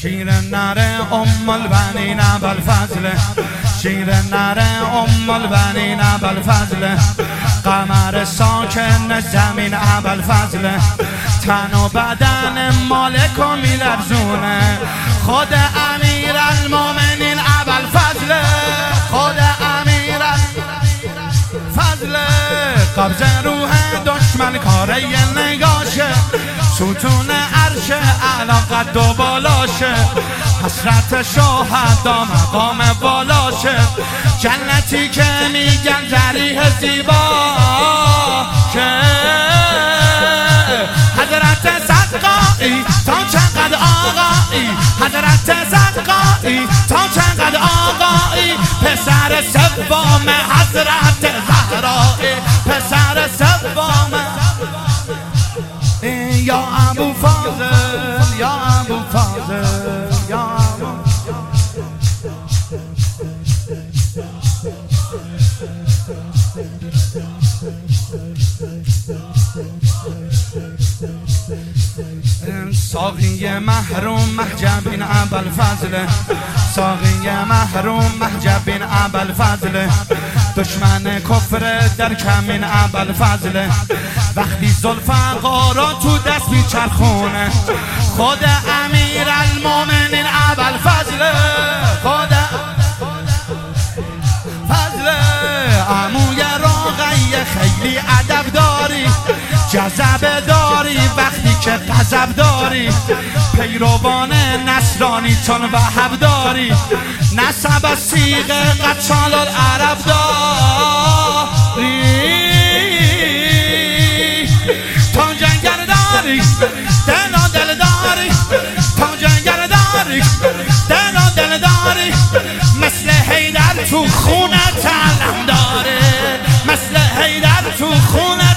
شیر نره البنین ابوالفضل، شیر نره البنین ابوالفضل، قمر ساکن زمین ابوالفضل، تن و بدن مالک و میلرزونه، خود امیرالمومنین ابوالفضل، خود امیرالفضل، قبض روح دشمن کاره نگاشه، ستون عرش اعلی قد و بالاشه، حسرت شهدا مقام بالاشه، جنتی که میگن ذریح زیبا که حضرت صدقایی تا چقدر آقایی، حضرت صدقایی تا چقدر آقایی، پسر سوم حضرت زهرایی، پسر سوم یا ابو فاضل، یا ابو فاضل، یا ابو ساقی محروم محجبین ابوالفضل، ساقی محروم محجبین ابوالفضل، دشمن کفر در کمین ابوالفضل، وقتی ذوالفقار تو دست میچرخونه، خود امیرالمومنین ابوالفضل، خود فضل، عموی راقی خیلی ادب داری، جذب داری وقتی که غضب داری، پیروان نصرانی چون وهب داری، نسب از سیغ قتال العرب داری، تا جنگر داری دل و دل داری، تا جنگر داری دل و دل داری، مثل حیدر تو خونت علم داره، مثل حیدر تو خونت